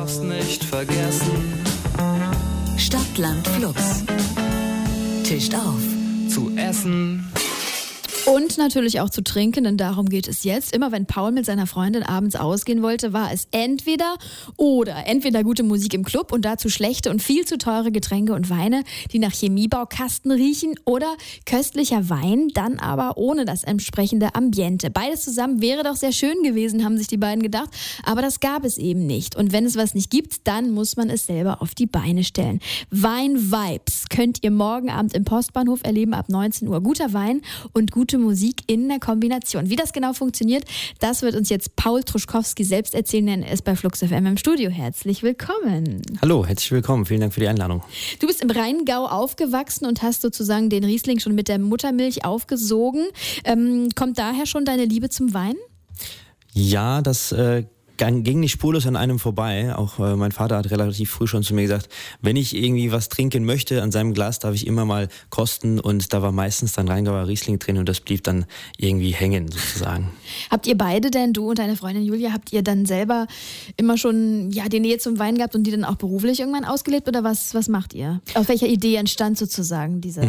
darfst nicht vergessen. Stadt, Land, Fluss. Tischt auf. Zu essen. Und natürlich auch zu trinken, denn darum geht es jetzt. Immer wenn Paul mit seiner Freundin abends ausgehen wollte, war es entweder gute Musik im Club und dazu schlechte und viel zu teure Getränke und Weine, die nach Chemiebaukasten riechen, oder köstlicher Wein, dann aber ohne das entsprechende Ambiente. Beides zusammen wäre doch sehr schön gewesen, haben sich die beiden gedacht, aber das gab es eben nicht. Und wenn es was nicht gibt, dann muss man es selber auf die Beine stellen. Wein-Vibes könnt ihr morgen Abend im Postbahnhof erleben ab 19 Uhr. Guter Wein und gute Musik in der Kombination. Wie das genau funktioniert, das wird uns jetzt Paul Truschkowski selbst erzählen, denn er ist bei Flux FM im Studio. Herzlich willkommen. Hallo, herzlich willkommen. Vielen Dank für die Einladung. Du bist im Rheingau aufgewachsen und hast sozusagen den Riesling schon mit der Muttermilch aufgesogen. Kommt daher schon deine Liebe zum Wein? Ja, das ging nicht spurlos an einem vorbei. Auch mein Vater hat relativ früh schon zu mir gesagt, wenn ich irgendwie was trinken möchte, an seinem Glas darf ich immer mal kosten, und da war meistens dann Rheingauer Riesling drin und das blieb dann irgendwie hängen sozusagen. Habt ihr beide denn, du und deine Freundin Julia, habt ihr dann selber immer schon die Nähe zum Wein gehabt und die dann auch beruflich irgendwann ausgelebt, oder was macht ihr? Auf welcher Idee entstand sozusagen diese?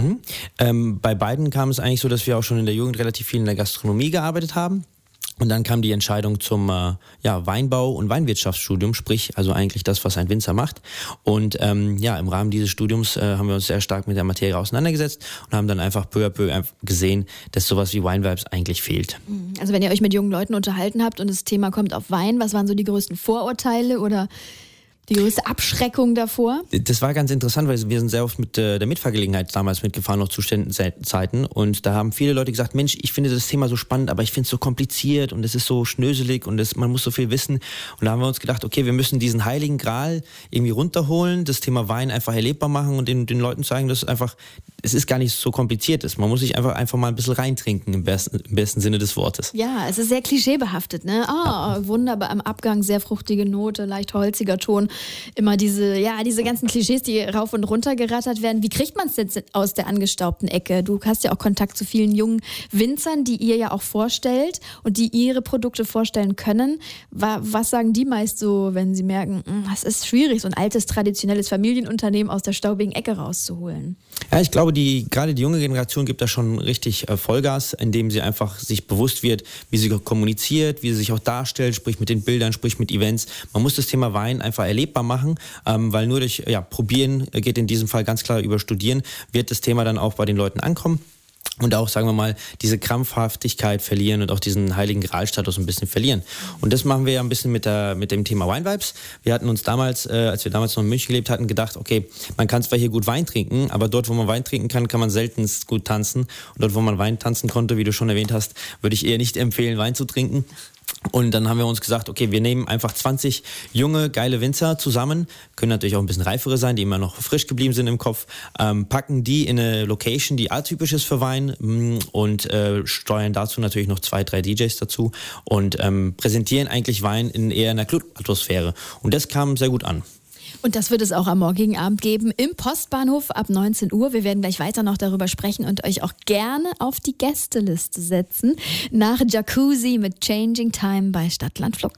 Bei beiden kam es eigentlich so, dass wir auch schon in der Jugend relativ viel in der Gastronomie gearbeitet haben. Und dann kam die Entscheidung zum Weinbau- und Weinwirtschaftsstudium, sprich also eigentlich das, was ein Winzer macht. Und im Rahmen dieses Studiums haben wir uns sehr stark mit der Materie auseinandergesetzt und haben dann einfach peu à peu gesehen, dass sowas wie Wine-Vibes eigentlich fehlt. Also wenn ihr euch mit jungen Leuten unterhalten habt und das Thema kommt auf Wein, was waren so die größten Vorurteile oder die größte Abschreckung davor? Das war ganz interessant, weil wir sind sehr oft mit der Mitfahrgelegenheit damals mitgefahren, noch zu Studentenzeiten. Und da haben viele Leute gesagt, Mensch, ich finde das Thema so spannend, aber ich finde es so kompliziert und es ist so schnöselig und man muss so viel wissen. Und da haben wir uns gedacht, okay, wir müssen diesen heiligen Gral irgendwie runterholen, das Thema Wein einfach erlebbar machen und den Leuten zeigen, dass es ist gar nicht so kompliziert ist. Man muss sich einfach mal ein bisschen reintrinken im besten Sinne des Wortes. Ja, es ist sehr klischeebehaftet, ne? Wunderbar am Abgang, sehr fruchtige Note, leicht holziger Ton. Immer diese ganzen Klischees, die rauf und runter gerattert werden. Wie kriegt man es jetzt aus der angestaubten Ecke? Du hast ja auch Kontakt zu vielen jungen Winzern, die ihr ja auch vorstellt und die ihre Produkte vorstellen können. Was sagen die meist so, wenn sie merken, es ist schwierig, so ein altes, traditionelles Familienunternehmen aus der staubigen Ecke rauszuholen? Ja, ich glaube, gerade die junge Generation gibt da schon richtig Vollgas, indem sie einfach sich bewusst wird, wie sie kommuniziert, wie sie sich auch darstellt, sprich mit den Bildern, sprich mit Events. Man muss das Thema Wein einfach erlebbar machen, weil nur durch Probieren, geht in diesem Fall ganz klar über Studieren, wird das Thema dann auch bei den Leuten ankommen. Und auch, sagen wir mal, diese Krampfhaftigkeit verlieren und auch diesen heiligen Gralstatus ein bisschen verlieren. Und das machen wir ja ein bisschen mit dem Thema Wine-Vibes. Wir hatten uns damals, als wir damals noch in München gelebt hatten, gedacht, okay, man kann zwar hier gut Wein trinken, aber dort, wo man Wein trinken kann man selten gut tanzen. Und dort, wo man Wein tanzen konnte, wie du schon erwähnt hast, würde ich eher nicht empfehlen, Wein zu trinken. Und dann haben wir uns gesagt, okay, wir nehmen einfach 20 junge, geile Winzer zusammen, können natürlich auch ein bisschen reifere sein, die immer noch frisch geblieben sind im Kopf, packen die in eine Location, die atypisch ist für Wein, und steuern dazu natürlich noch 2, 3 DJs dazu und präsentieren eigentlich Wein in eher einer Club-Atmosphäre. Und das kam sehr gut an. Und das wird es auch am morgigen Abend geben im Postbahnhof ab 19 Uhr. Wir werden gleich weiter noch darüber sprechen und euch auch gerne auf die Gästeliste setzen. Nach Jacuzzi mit Changing Time bei Stadt, Land, Flux.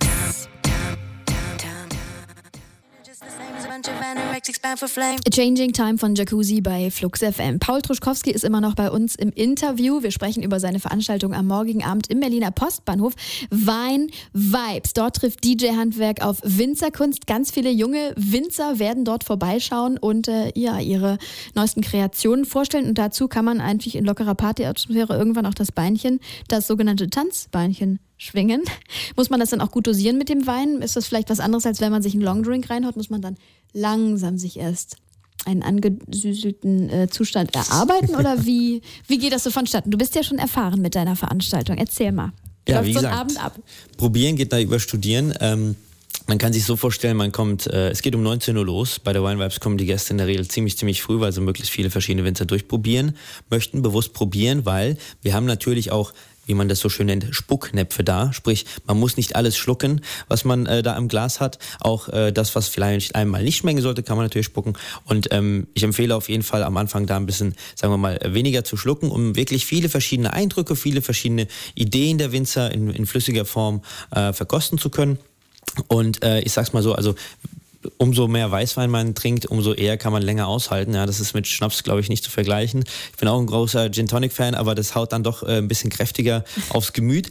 Changing Time von Jacuzzi bei Flux FM. Paul Truschkowski ist immer noch bei uns im Interview. Wir sprechen über seine Veranstaltung am morgigen Abend im Berliner Postbahnhof. Wein Vibes. Dort trifft DJ-Handwerk auf Winzerkunst. Ganz viele junge Winzer werden dort vorbeischauen und ihre neuesten Kreationen vorstellen. Und dazu kann man eigentlich in lockerer Partyatmosphäre irgendwann auch das sogenannte Tanzbeinchen schwingen. Muss man das dann auch gut dosieren mit dem Wein? Ist das vielleicht was anderes, als wenn man sich einen Longdrink reinhaut? Muss man dann langsam sich erst einen angesüßelten Zustand erarbeiten? Oder wie geht das so vonstatten? Du bist ja schon erfahren mit deiner Veranstaltung. Erzähl mal. Ja, wie so ein gesagt, Abend ab? Probieren geht da über Studieren. Man kann sich so vorstellen, es geht um 19 Uhr los. Bei der Wine Vibes kommen die Gäste in der Regel ziemlich früh, weil sie möglichst viele verschiedene Winzer durchprobieren möchten, bewusst probieren, weil wir haben natürlich auch, wie man das so schön nennt, Spucknäpfe da. Sprich, man muss nicht alles schlucken, was man da im Glas hat. Auch das, was vielleicht einmal nicht schmecken sollte, kann man natürlich spucken. Und ich empfehle auf jeden Fall am Anfang da ein bisschen, sagen wir mal, weniger zu schlucken, um wirklich viele verschiedene Eindrücke, viele verschiedene Ideen der Winzer in flüssiger Form verkosten zu können. Und ich sag's mal so, also umso mehr Weißwein man trinkt, umso eher kann man länger aushalten. Ja, das ist mit Schnaps, glaube ich, nicht zu vergleichen. Ich bin auch ein großer Gin-Tonic-Fan, aber das haut dann doch ein bisschen kräftiger aufs Gemüt.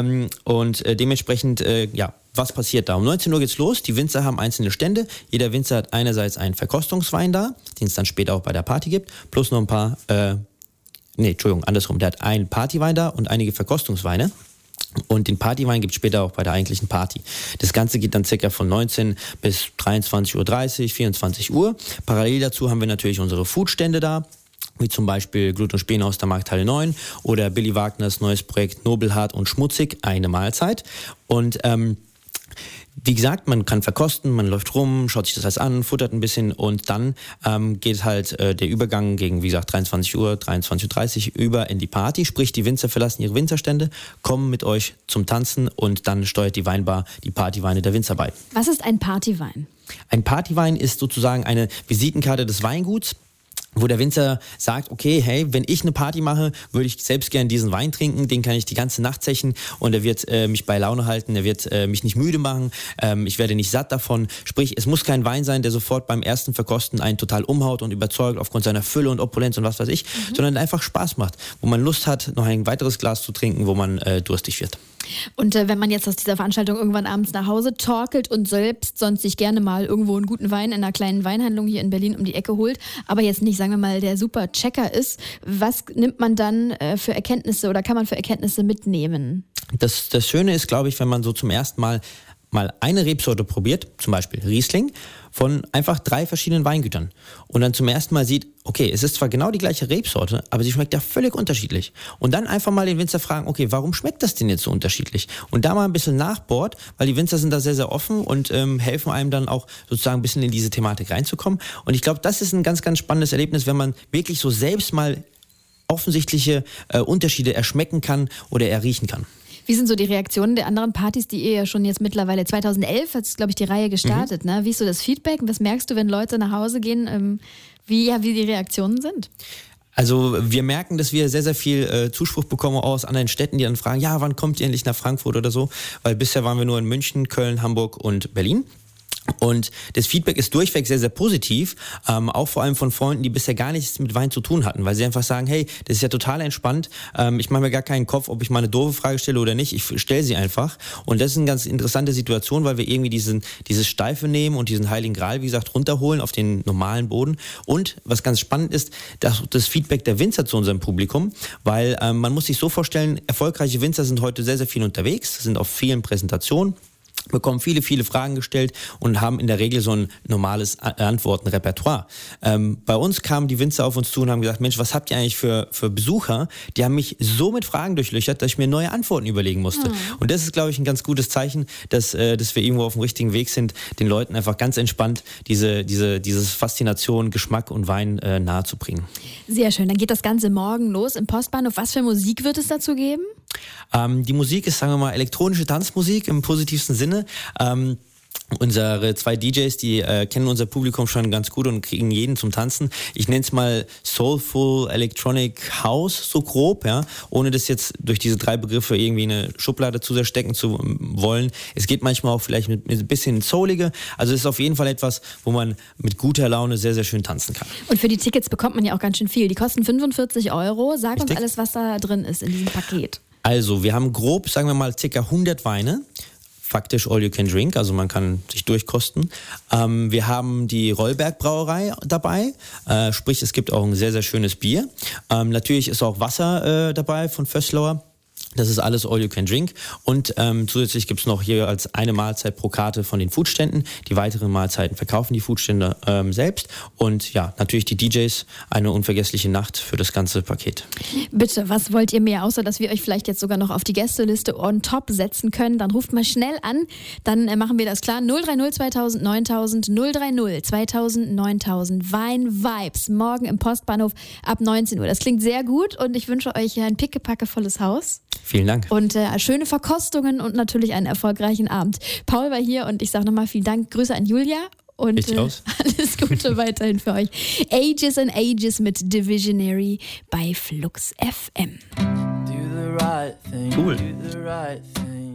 Und dementsprechend, was passiert da? Um 19 Uhr geht's los, die Winzer haben einzelne Stände. Jeder Winzer hat einerseits einen Verkostungswein da, den es dann später auch bei der Party gibt, plus noch ein paar, andersrum, der hat einen Partywein da und einige Verkostungsweine. Und den Partywein gibt es später auch bei der eigentlichen Party. Das Ganze geht dann circa von 19 bis 23.30 Uhr, 24 Uhr. Parallel dazu haben wir natürlich unsere Foodstände da, wie zum Beispiel Glut und Späne aus der Markthalle 9 oder Billy Wagners neues Projekt Nobelhart und Schmutzig, eine Mahlzeit. Und wie gesagt, man kann verkosten, man läuft rum, schaut sich das alles an, futtert ein bisschen und dann geht halt der Übergang gegen, wie gesagt, 23 Uhr, 23.30 Uhr über in die Party. Sprich, die Winzer verlassen ihre Winzerstände, kommen mit euch zum Tanzen und dann steuert die Weinbar die Partyweine der Winzer bei. Was ist ein Partywein? Ein Partywein ist sozusagen eine Visitenkarte des Weinguts, wo der Winzer sagt, okay, hey, wenn ich eine Party mache, würde ich selbst gerne diesen Wein trinken, den kann ich die ganze Nacht zechen und er wird mich bei Laune halten, er wird mich nicht müde machen, ich werde nicht satt davon. Sprich, es muss kein Wein sein, der sofort beim ersten Verkosten einen total umhaut und überzeugt aufgrund seiner Fülle und Opulenz und was weiß ich, sondern einfach Spaß macht, wo man Lust hat, noch ein weiteres Glas zu trinken, wo man durstig wird. Und wenn man jetzt aus dieser Veranstaltung irgendwann abends nach Hause torkelt und selbst sonst sich gerne mal irgendwo einen guten Wein in einer kleinen Weinhandlung hier in Berlin um die Ecke holt, aber jetzt nicht, sagen wir mal, der super Checker ist, was nimmt man dann für Erkenntnisse oder kann man für Erkenntnisse mitnehmen? Das Schöne ist, glaube ich, wenn man so zum ersten Mal eine Rebsorte probiert, zum Beispiel Riesling, von einfach 3 verschiedenen Weingütern und dann zum ersten Mal sieht, okay, es ist zwar genau die gleiche Rebsorte, aber sie schmeckt ja völlig unterschiedlich. Und dann einfach mal den Winzer fragen, okay, warum schmeckt das denn jetzt so unterschiedlich? Und da mal ein bisschen nachbohrt, weil die Winzer sind da sehr, sehr offen und helfen einem dann auch sozusagen ein bisschen in diese Thematik reinzukommen. Und ich glaube, das ist ein ganz, ganz spannendes Erlebnis, wenn man wirklich so selbst mal offensichtliche Unterschiede erschmecken kann oder erriechen kann. Wie sind so die Reaktionen der anderen Partys, die ihr ja schon jetzt mittlerweile 2011 hat, glaube ich, die Reihe gestartet, ne? Wie ist so das Feedback? Was merkst du, wenn Leute nach Hause gehen, wie die Reaktionen sind? Also wir merken, dass wir sehr, sehr viel Zuspruch bekommen aus anderen Städten, die dann fragen, ja, wann kommt ihr endlich nach Frankfurt oder so? Weil bisher waren wir nur in München, Köln, Hamburg und Berlin. Und das Feedback ist durchweg sehr, sehr positiv, auch vor allem von Freunden, die bisher gar nichts mit Wein zu tun hatten, weil sie einfach sagen, hey, das ist ja total entspannt, ich mache mir gar keinen Kopf, ob ich mal eine doofe Frage stelle oder nicht, ich stelle sie einfach. Und das ist eine ganz interessante Situation, weil wir irgendwie dieses Steife nehmen und diesen Heiligen Gral, wie gesagt, runterholen auf den normalen Boden. Und was ganz spannend ist, das Feedback der Winzer zu unserem Publikum, weil man muss sich so vorstellen, erfolgreiche Winzer sind heute sehr, sehr viel unterwegs, sind auf vielen Präsentationen, bekommen viele, viele Fragen gestellt und haben in der Regel so ein normales Antwortenrepertoire. Bei uns kamen die Winzer auf uns zu und haben gesagt, Mensch, was habt ihr eigentlich für Besucher? Die haben mich so mit Fragen durchlöchert, dass ich mir neue Antworten überlegen musste. Und das ist, glaube ich, ein ganz gutes Zeichen, dass wir irgendwo auf dem richtigen Weg sind, den Leuten einfach ganz entspannt diese Faszination, Geschmack und Wein nahezubringen. Sehr schön. Dann geht das Ganze morgen los im Postbahnhof. Was für Musik wird es dazu geben? Die Musik ist, sagen wir mal, elektronische Tanzmusik im positivsten Sinne. Unsere 2 DJs, die kennen unser Publikum schon ganz gut und kriegen jeden zum Tanzen. Ich nenne es mal Soulful Electronic House, so grob, ja, ohne das jetzt durch diese 3 Begriffe irgendwie in eine Schublade zu stecken zu wollen. Es geht manchmal auch vielleicht mit ein bisschen Soulige. Also es ist auf jeden Fall etwas, wo man mit guter Laune sehr, sehr schön tanzen kann. Und für die Tickets bekommt man ja auch ganz schön viel. Die kosten 45 €. Sag uns alles, was da drin ist in diesem Paket. Also wir haben grob, sagen wir mal, ca. 100 Weine. Faktisch all you can drink, also man kann sich durchkosten. Wir haben die Rollberg Brauerei dabei, sprich es gibt auch ein sehr, sehr schönes Bier. Natürlich ist auch Wasser dabei von Vösslauer. Das ist alles all you can drink. Und zusätzlich gibt es noch hier als eine Mahlzeit pro Karte von den Foodständen. Die weiteren Mahlzeiten verkaufen die Foodstände selbst. Und ja, natürlich die DJs, eine unvergessliche Nacht für das ganze Paket. Bitte, was wollt ihr mehr, außer dass wir euch vielleicht jetzt sogar noch auf die Gästeliste on top setzen können? Dann ruft mal schnell an, dann machen wir das klar. 030 2000 9000, 030 2000 9000. Wein Vibes, morgen im Postbahnhof ab 19 Uhr. Das klingt sehr gut und ich wünsche euch ein pickepackevolles Haus. Vielen Dank. Und schöne Verkostungen und natürlich einen erfolgreichen Abend. Paul war hier und ich sage nochmal vielen Dank. Grüße an Julia und alles Gute weiterhin für euch. Ages and Ages mit Divisionary bei Flux FM. Cool.